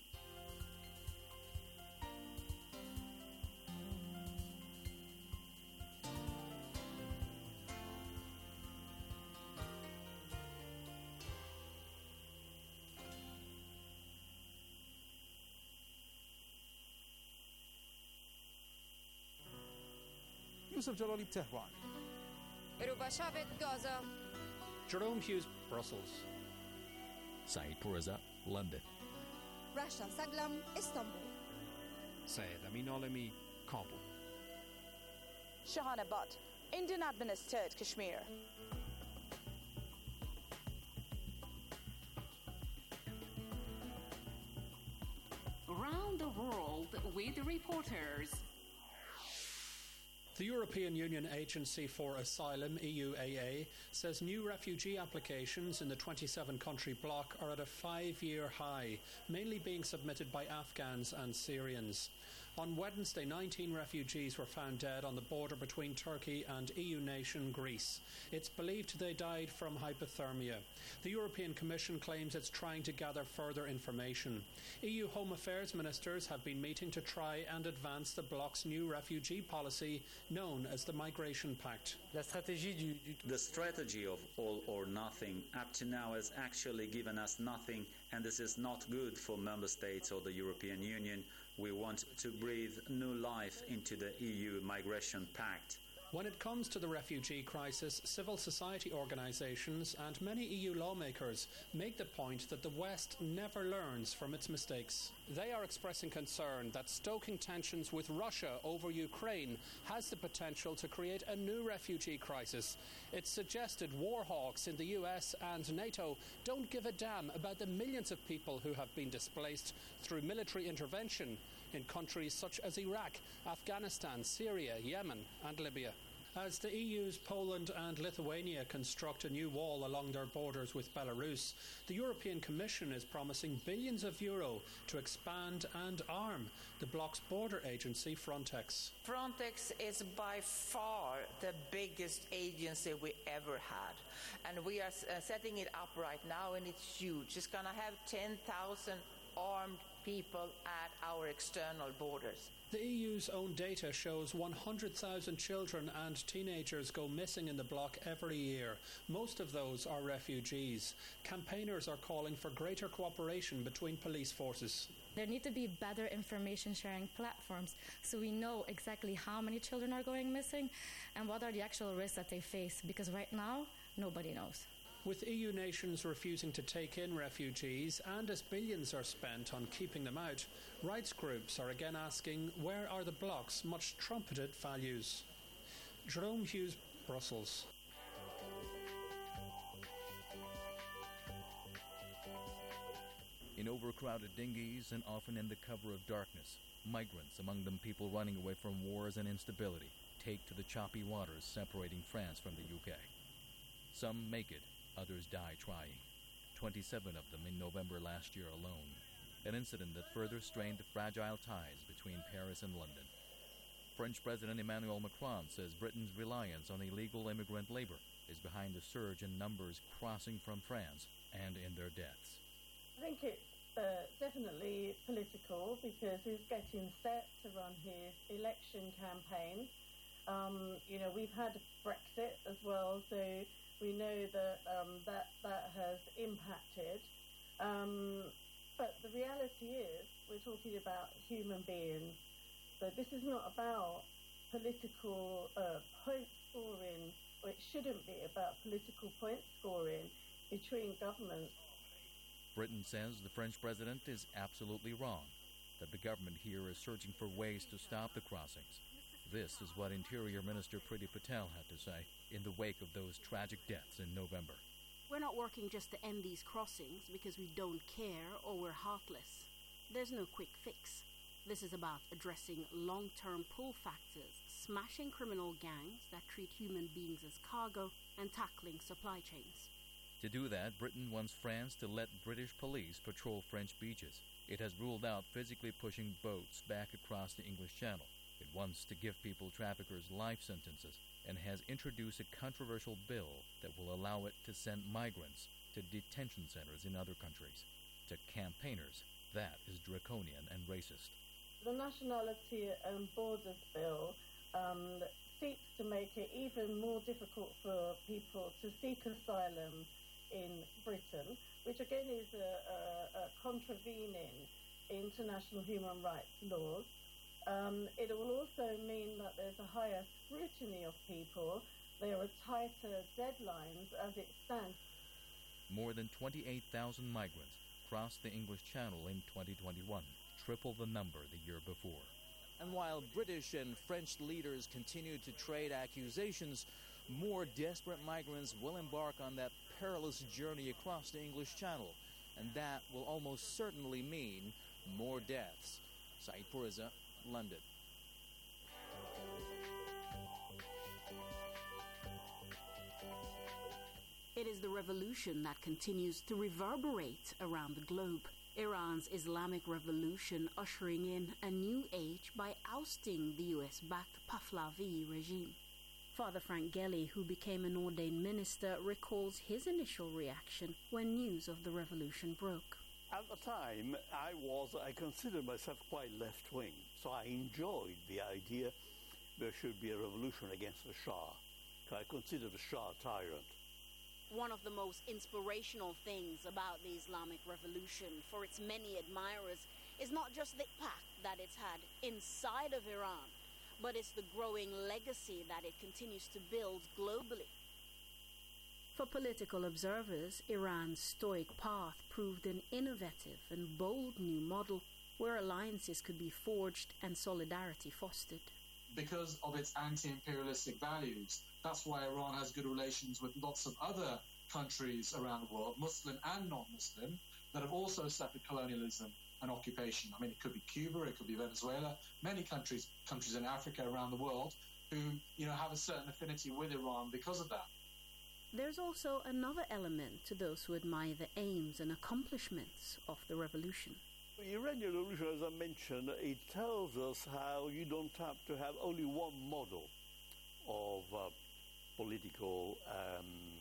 Yusuf Jalali, Tehran.
Rubashavet, Gaza.
Jerome Hughes, Brussels.
Saeed Pourreza, London.
Rasha Saglam, Istanbul.
Syed Amin Alami, Kabul.
Shahana Butt, Indian administered Kashmir.
Around the world with reporters.
The European Union Agency for Asylum, E U A A, says new refugee applications in the twenty-seven country bloc are at a five-year high, mainly being submitted by Afghans and Syrians. On Wednesday, nineteen refugees were found dead on the border between Turkey and E U nation Greece. It's believed they died from hypothermia. The European Commission claims it's trying to gather further information. E U Home Affairs ministers have been meeting to try and advance the bloc's new refugee policy known as the Migration Pact.
The strategy of all or nothing up to now has actually given us nothing, and this is not good for member states or the European Union. We want to breathe new life into the E U Migration Pact.
When it comes to the refugee crisis, civil society organisations and many E U lawmakers make the point that the West never learns from its mistakes. They are expressing concern that stoking tensions with Russia over Ukraine has the potential to create a new refugee crisis. It's suggested war hawks in the U S and NATO don't give a damn about the millions of people who have been displaced through military intervention in countries such as Iraq, Afghanistan, Syria, Yemen and Libya. As the E U's Poland and Lithuania construct a new wall along their borders with Belarus, the European Commission is promising billions of euro to expand and arm the bloc's border agency Frontex.
Frontex is by far the biggest agency we ever had, and we are uh, setting it up right now, and it's huge. It's going to have ten thousand armed people at our external borders.
The E U's own data shows one hundred thousand children and teenagers go missing in the bloc every year. Most of those are refugees. Campaigners are calling for greater cooperation between police forces.
There need to be better information sharing platforms so we know exactly how many children are going missing and what are the actual risks that they face, because right now, nobody knows.
With E U nations refusing to take in refugees and as billions are spent on keeping them out, rights groups are again asking where are the bloc's much trumpeted values. Jerome Hughes, Brussels.
In overcrowded dinghies and often in the cover of darkness, migrants, among them people running away from wars and instability, take to the choppy waters separating France from the U K. Some make it. Others die trying. twenty-seven of them in November last year alone. An incident that further strained the fragile ties between Paris and London. French President Emmanuel Macron says Britain's reliance on illegal immigrant labor is behind the surge in numbers crossing from France and in their deaths.
I think it's uh, definitely political because he's getting set to run his election campaign. Um, you know, we've had Brexit as well, so we know that um, that, that has impacted. Um, but the reality is we're talking about human beings. So this is not about political uh, point scoring, or it shouldn't be about political point scoring between governments.
Britain says the French president is absolutely wrong, that the government here is searching for ways to stop the crossings. This is what Interior Minister Priti Patel had to say in the wake of those tragic deaths in November.
We're not working just to end these crossings because we don't care or we're heartless. There's no quick fix. This is about addressing long-term pull factors, smashing criminal gangs that treat human beings as cargo, and tackling supply chains.
To do that, Britain wants France to let British police patrol French beaches. It has ruled out physically pushing boats back across the English Channel. It wants to give people traffickers life sentences and has introduced a controversial bill that will allow it to send migrants to detention centers in other countries. To campaigners, that is draconian and racist.
The Nationality and Borders Bill um, seeks to make it even more difficult for people to seek asylum in Britain, which again is a, a, a contravening international human rights laws. Um, it will also mean that there's a higher scrutiny of people. There are tighter deadlines as it stands.
More than twenty-eight thousand migrants crossed the English Channel in twenty twenty-one, triple the number the year before.
And while British and French leaders continue to trade accusations, more desperate migrants will embark on that perilous journey across the English Channel, and that will almost certainly mean more deaths. Said Pourreza, London.
It is the revolution that continues to reverberate around the globe. Iran's Islamic Revolution ushering in a new age by ousting the U S-backed Pahlavi regime. Father Frank Gelly, who became an ordained minister, recalls his initial reaction when news of the revolution broke.
At the time, I was, I considered myself quite left-wing, so I enjoyed the idea there should be a revolution against the Shah. I considered the Shah a tyrant.
One of the most inspirational things about the Islamic Revolution for its many admirers is not just the impact that it's had inside of Iran, but it's the growing legacy that it continues to build globally. For political observers, Iran's stoic path proved an innovative and bold new model where alliances could be forged and solidarity fostered.
Because of its anti-imperialistic values, that's why Iran has good relations with lots of other countries around the world, Muslim and non-Muslim, that have also suffered colonialism and occupation. I mean, it could be Cuba, it could be Venezuela, many countries, countries in Africa, around the world, who, you know, have a certain affinity with Iran because of that.
There's also another element to those who admire the aims and accomplishments of the revolution.
The Iranian revolution, as I mentioned, it tells us how you don't have to have only one model of uh, political um,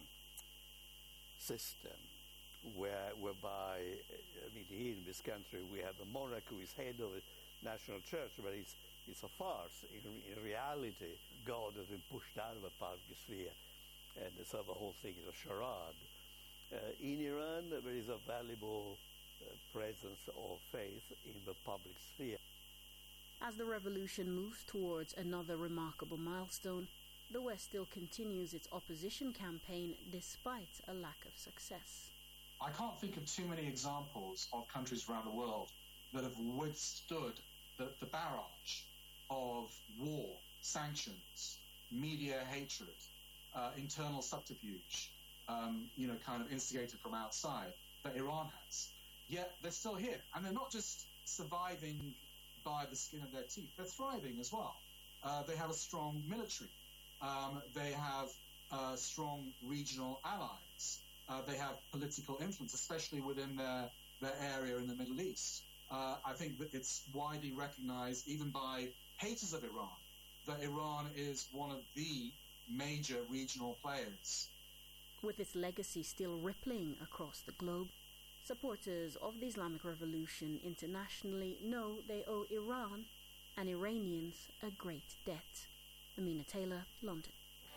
system, where, whereby, I mean, here in this country we have a monarch who is head of a national church, but it's, it's a farce. In, in reality, God has been pushed out of the public sphere, and so the whole thing is a charade. Uh, in Iran, there is a valuable uh, presence of faith in the public sphere.
As the revolution moves towards another remarkable milestone, the West still continues its opposition campaign despite a lack of success.
I can't think of too many examples of countries around the world that have withstood the, the barrage of war, sanctions, media hatred, uh, internal subterfuge, um, you know, kind of instigated from outside, that Iran has. Yet they're still here. And they're not just surviving by the skin of their teeth, they're thriving as well. Uh, they have a strong military. Um, they have uh, strong regional allies. Uh, they have political influence, especially within their, their area in the Middle East. Uh, I think that it's widely recognized, even by haters of Iran, that Iran is one of the major regional players.
With its legacy still rippling across the globe, supporters of the Islamic Revolution internationally know they owe Iran and Iranians a great debt. Amina Taylor, London.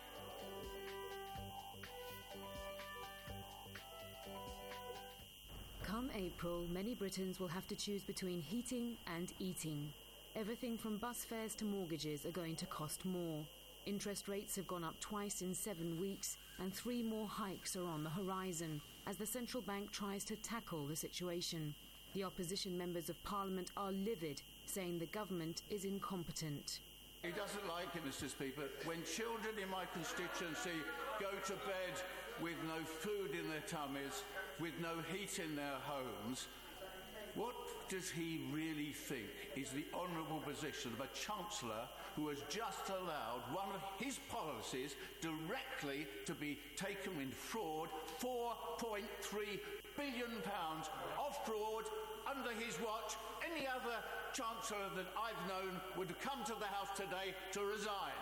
Come April, many Britons will have to choose between heating and eating. Everything from bus fares to mortgages are going to cost more. Interest rates have gone up twice in seven weeks, and three more hikes are on the horizon as the central bank tries to tackle the situation. The opposition members of parliament are livid, saying the government is incompetent.
He doesn't like it, Mister Speaker, when children in my constituency go to bed with no food in their tummies, with no heat in their homes. What does he really think is the honourable position of a Chancellor who has just allowed one of his policies directly to be taken in fraud, four point three billion pounds of fraud under his watch? Any other Chancellor that I've known would have come to the House today to resign.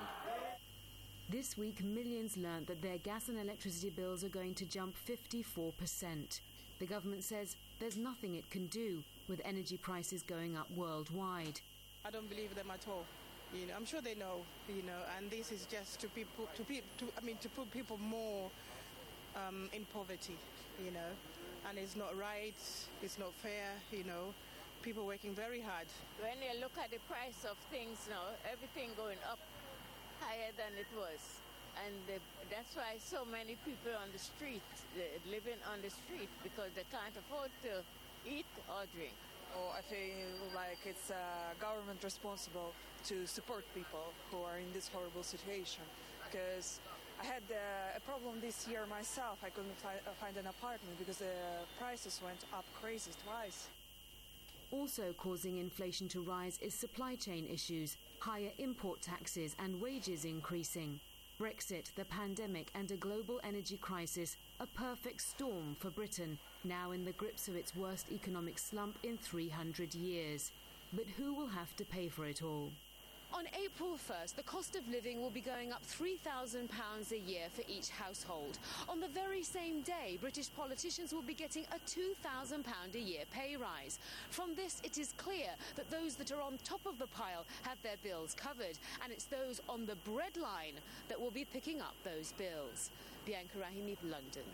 This week, millions learnt that their gas and electricity bills are going to jump fifty-four percent. The government says there's nothing it can do with energy prices going up worldwide.
I don't believe them at all. You know, I'm sure they know, you know, and this is just to people, to people, to, I mean, to put people more um, in poverty, you know, and it's not right, it's not fair, you know. People working very hard.
When you look at the price of things now, everything going up higher than it was. And the, that's why so many people on the street, uh, living on the street, because they can't afford to eat or drink.
Oh, I feel like it's uh, government responsible to support people who are in this horrible situation. Because I had uh, a problem this year myself. I couldn't fi- find an apartment because the prices went up crazy twice.
Also causing inflation to rise is supply chain issues, higher import taxes and wages increasing. Brexit, the pandemic and a global energy crisis, a perfect storm for Britain, now in the grips of its worst economic slump in three hundred years. But who will have to pay for it all?
On April first, the cost of living will be going up three thousand pounds a year for each household. On the very same day, British politicians will be getting a two thousand pounds a year pay rise. From this, it is clear that those that are on top of the pile have their bills covered, and it's those on the breadline that will be picking up those bills. Bianca Rahimi, London.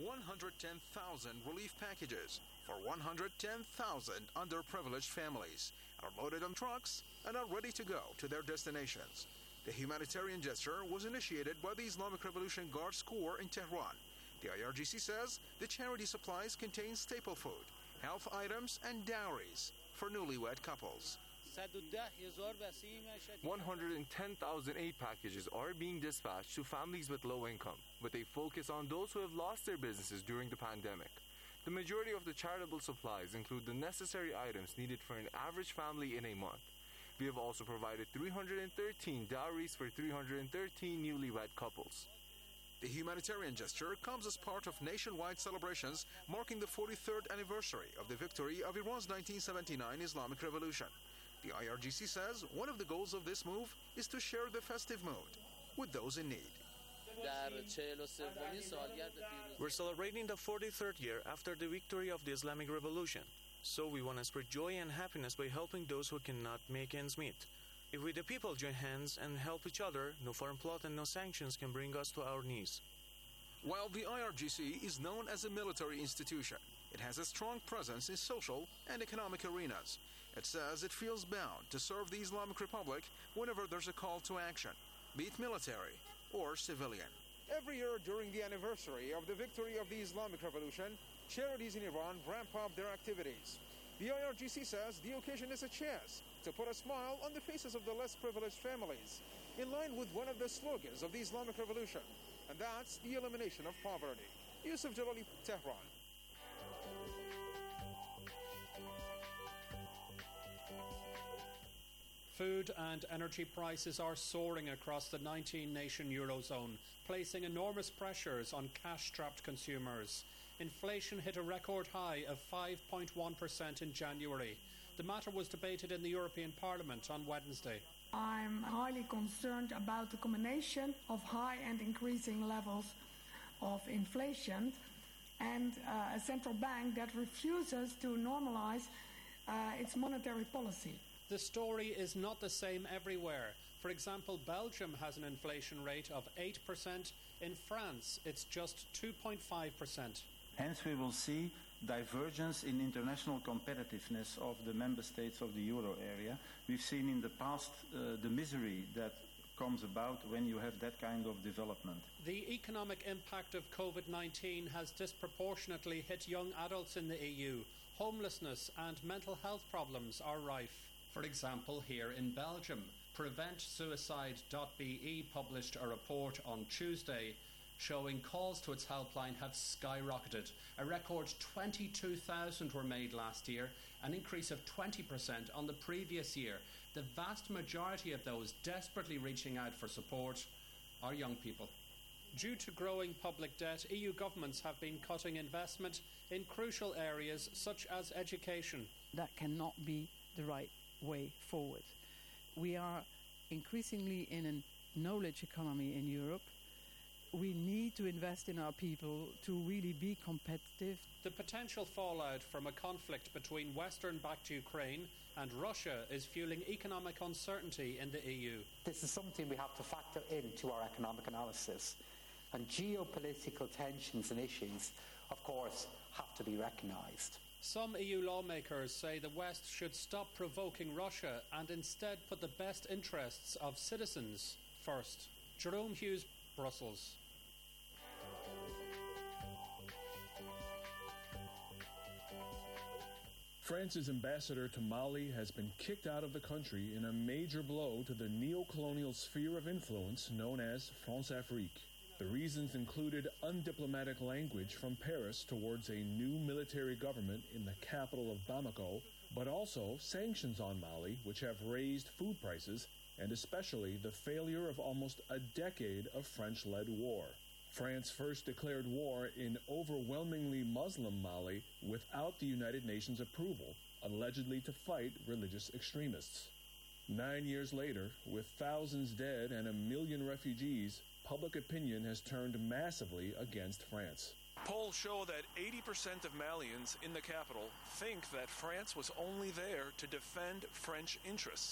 one hundred ten thousand relief packages for one hundred ten thousand underprivileged families are loaded on trucks and are ready to go to their destinations. The humanitarian gesture was initiated by the Islamic Revolution Guards Corps in Tehran. The I R G C says the charity supplies contain staple food, health items, and dowries for newlywed couples.
one hundred ten thousand aid packages are being dispatched to families with low income, with a focus on those who have lost their businesses during the pandemic. The majority of the charitable supplies include the necessary items needed for an average family in a month. We have also provided three hundred thirteen dowries for three hundred thirteen newlywed couples.
The humanitarian gesture comes as part of nationwide celebrations marking the forty-third anniversary of the victory of Iran's nineteen seventy-nine Islamic Revolution. The I R G C says one of the goals of this move is to share the festive mood with those in need.
We're celebrating the forty-third year after the victory of the Islamic Revolution, so we want to spread joy and happiness by helping those who cannot make ends meet. If we the people join hands and help each other, no foreign plot and no sanctions can bring us to our knees.
While the I R G C is known as a military institution, it has a strong presence in social and economic arenas. It says it feels bound to serve the Islamic Republic whenever there's a call to action, be it military or civilian. Every year during the anniversary of the victory of the Islamic Revolution, charities in Iran ramp up their activities. The I R G C says the occasion is a chance to put a smile on the faces of the less privileged families, in line with one of the slogans of the Islamic Revolution, and that's the elimination of poverty. Yusuf Jalali, Tehran.
Food and energy prices are soaring across the nineteen-nation Eurozone, placing enormous pressures on cash-strapped consumers. Inflation hit a record high of five point one percent in January. The matter was debated in the European Parliament on Wednesday.
I'm highly concerned about the combination of high and increasing levels of inflation and uh, a central bank that refuses to normalize uh, its monetary policy.
The story is not the same everywhere. For example, Belgium has an inflation rate of eight percent. In France, it's just two point five percent.
Hence, we will see divergence in international competitiveness of the member states of the euro area. We've seen in the past uh, the misery that comes about when you have that kind of development.
The economic impact of COVID nineteen has disproportionately hit young adults in the E U. Homelessness and mental health problems are rife. For example, here in Belgium, prevent suicide dot B E published a report on Tuesday showing calls to its helpline have skyrocketed. A record twenty-two thousand were made last year, an increase of twenty percent on the previous year. The vast majority of those desperately reaching out for support are young people. Due to growing public debt, E U governments have been cutting investment in crucial areas such as education.
That cannot be the right way forward. We are increasingly in a knowledge economy in Europe. We need to invest in our people to really be competitive.
The potential fallout from a conflict between Western-backed Ukraine and Russia is fueling economic uncertainty in the E U.
This is something we have to factor into our economic analysis. And geopolitical tensions and issues, of course, have to be recognised.
Some E U lawmakers say the West should stop provoking Russia and instead put the best interests of citizens first. Jerome Hughes, Brussels.
France's ambassador to Mali has been kicked out of the country in a major blow to the neo-colonial sphere of influence known as France-Afrique. The reasons included undiplomatic language from Paris towards a new military government in the capital of Bamako, but also sanctions on Mali, which have raised food prices, and especially the failure of almost a decade of French-led war. France first declared war in overwhelmingly Muslim Mali without the United Nations approval, allegedly to fight religious extremists. Nine years later, with thousands dead and a million refugees, public opinion has turned massively against France.
Polls show that eighty percent of Malians in the capital think that France was only there to defend French interests.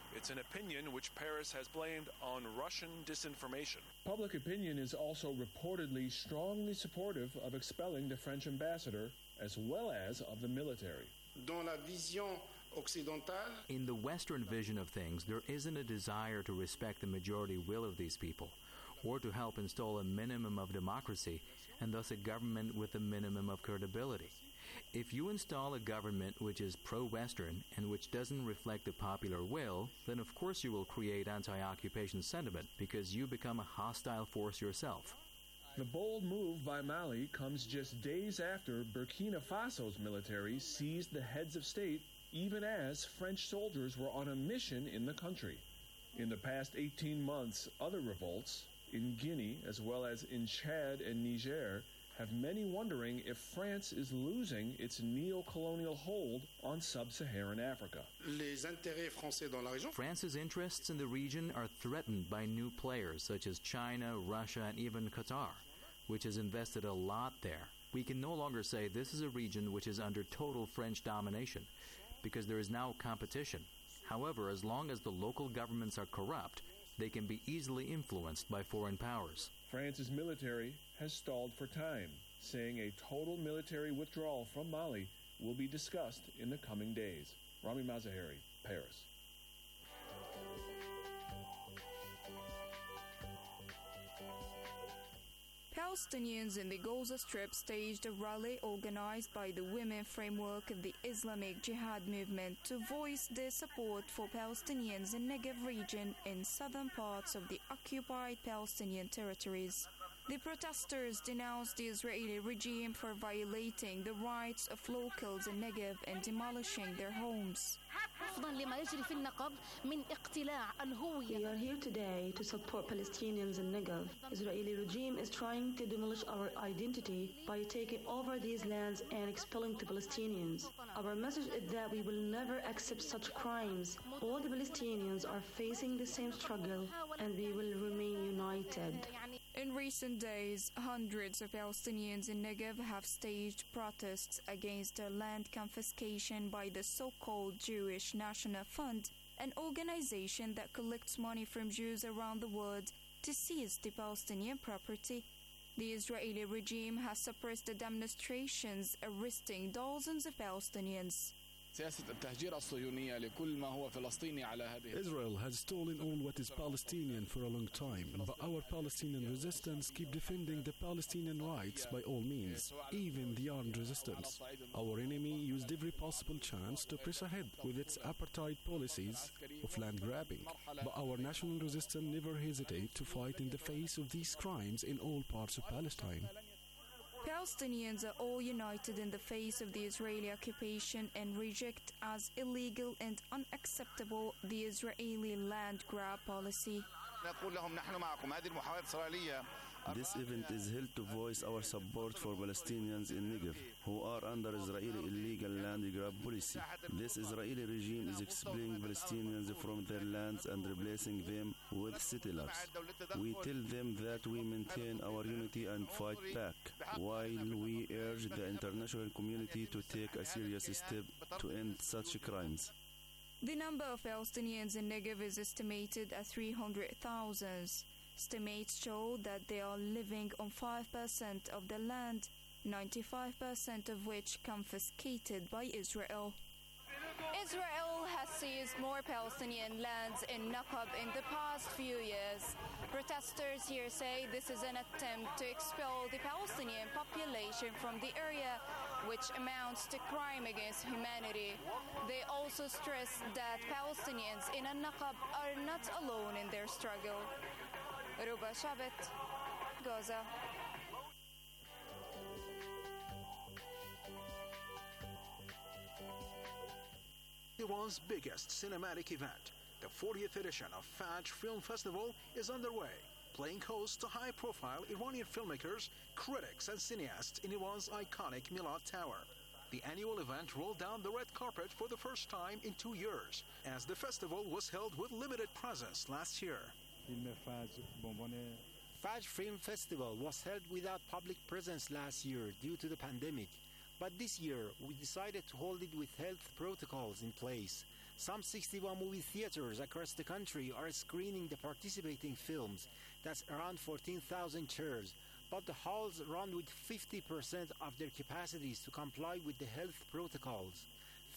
It's an opinion which Paris has blamed on Russian disinformation.
Public opinion is also reportedly strongly supportive of expelling the French ambassador, as well as of the military.
Dans la vision occidentale,
in the Western vision of things, there isn't a desire to respect the majority will of these people, or to help install a minimum of democracy, and thus a government with a minimum of credibility. If you install a government which is pro-Western and which doesn't reflect the popular will, then of course you will create anti-occupation sentiment because you become a hostile force yourself.
The bold move by Mali comes just days after Burkina Faso's military seized the heads of state, even as French soldiers were on a mission in the country. In the past eighteen months, other revolts, in Guinea as well as in Chad and Niger, have many wondering if France is losing its neo-colonial hold on sub-Saharan Africa.
Les intérêts français dans la région.
France's interests in the region are threatened by new players such as China, Russia, and even Qatar, which has invested a lot there. We can no longer say this is a region which is under total French domination, because there is now competition. However, as long as the local governments are corrupt, they can be easily influenced by foreign powers.
France's military has stalled for time, saying a total military withdrawal from Mali will be discussed in the coming days. Rami Mazaheri, Paris.
Palestinians in the Gaza Strip staged a rally organized by the Women Framework of the Islamic Jihad movement to voice their support for Palestinians in Negev region in southern parts of the occupied Palestinian territories. The protesters denounced the Israeli regime for violating the rights of locals in Negev and demolishing their homes.
We are here today to support Palestinians in Negev. Israeli regime is trying to demolish our identity by taking over these lands and expelling the Palestinians. Our message is that we will never accept such crimes. All the Palestinians are facing the same struggle, and we will remain united.
In recent days, hundreds of Palestinians in Negev have staged protests against the land confiscation by the so-called Jewish National Fund, an organization that collects money from Jews around the world to seize the Palestinian property. The Israeli regime has suppressed the demonstrations, arresting dozens of Palestinians.
Israel has stolen all what is Palestinian for a long time, but our Palestinian resistance keep defending the Palestinian rights by all means, even the armed resistance. Our enemy used every possible chance to press ahead with its apartheid policies of land grabbing, but our national resistance never hesitate to fight in the face of these crimes in all parts of Palestine.
Palestinians are all united in the face of the Israeli occupation and reject as illegal and unacceptable the Israeli land grab policy.
This event is held to voice our support for Palestinians in Negev, who are under Israeli illegal land grab policy. This Israeli regime is expelling Palestinians from their lands and replacing them with settlers. We tell them that we maintain our unity and fight back, while we urge the international community to take a serious step to end such crimes.
The number of Palestinians in Negev is estimated at three hundred thousand. Estimates show that they are living on five percent of the land, ninety-five percent of which confiscated by Israel. Israel has seized more Palestinian lands in Naqab in the past few years. Protesters here say this is an attempt to expel the Palestinian population from the area, which amounts to crime against humanity. They also stress that Palestinians in Naqab are not alone in their struggle. Ruba Shabbat, Gaza.
Iran's biggest cinematic event, the fortieth edition of Fajr Film Festival, is underway, playing host to high-profile Iranian filmmakers, critics, and cineasts in Iran's iconic Milad Tower. The annual event rolled down the red carpet for the first time in two years, as the festival was held with limited presence last year.
Fajr Film Festival was held without public presence last year due to the pandemic.
But this year, we decided to hold it with health protocols in place. Some sixty-one movie theaters across the country are screening the participating films. That's around fourteen thousand chairs. But the halls run with fifty percent of their capacities to comply with the health protocols.